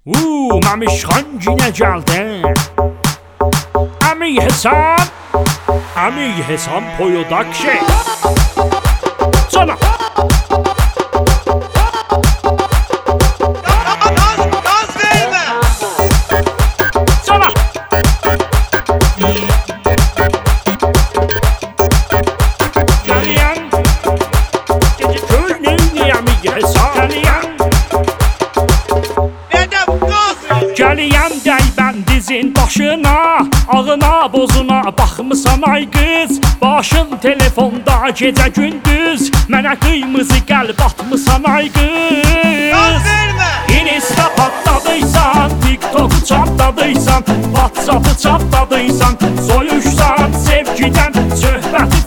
Mamişxan yine geldi. Əmi Hesam Production. Sana Gaz verme. Sana Geliyen gece köyünün Əmi Hesam Geliyen Gəliyəm dəybən dizin başına, ağına bozuna baxmısan ay qız. Başın telefonda gecə gündüz, mənə qırmızı qəlb atmısan ay qız. Gaz verme. Insta patladıysan, TikTok'u çatladıysan, WhatsApp'ı çatladıysan, soyuşsan sevgiden, söhbəti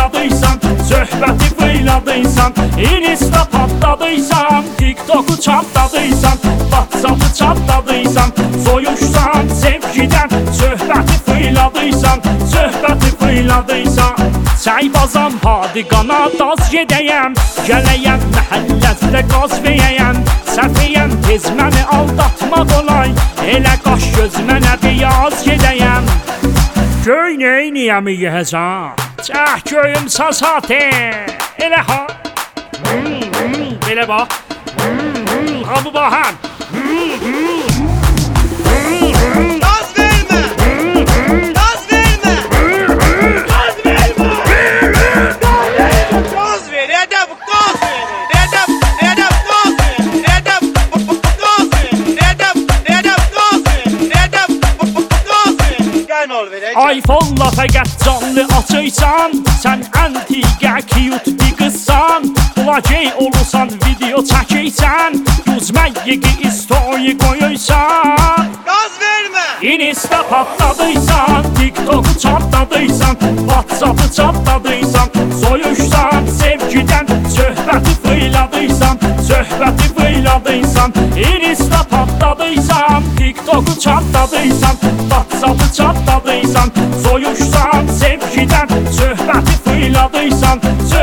fırladıysan, Insta patladıysan, TikTok'u çatladıysan, WhatsApp'ı çatladıysan, soyuşsan sevgiden, söhbəti fırladıysan. Səybazam padigana daz gedəyəm, gələyəm məhəlləzdə qaz verəyəm. Səfiyəm tez məni aldatmaq olay, elə qaş göz mənə biyaz gedəyəm. Göy neyniyəm yəhəzəm, çəh göyüm sasatı, elə ha. Belə bax, ha bu baxan. Gaz verme. Gaz verme. Gaz verme. Gaz ver. Edep gaz ver. Edep gaz ver. Edep gaz ver. Edep gaz ver. Edep gaz ver. Gel ol ver. iPhone-la fəqət canlı açıysan, sən antiqə cute bir qızsan. Blogey olursan, video çəkiysən, düzməyi story qoyuysan. Gaz verme. Insta patladıysan, TikTok'u çatladıysan, WhatsApp'ı çatladıysan, soyuşsan sevgiden, söhbəti fırladıysan, Insta patladıysan, TikTok'u çatladıysan, WhatsApp'ı çatladıysan, soyuşsan sevgiden, söhbəti fırladıysan.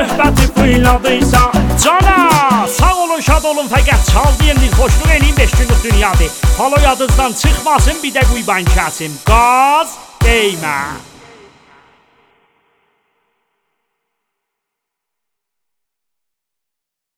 Cana, sağ olun, şad olun, fəqət çaldıyan dil xoşluq eləyim 5 günlük dünyadır. Halo yadınızdan çıxmasın, bir də quyban kəsim. Qaz değmə.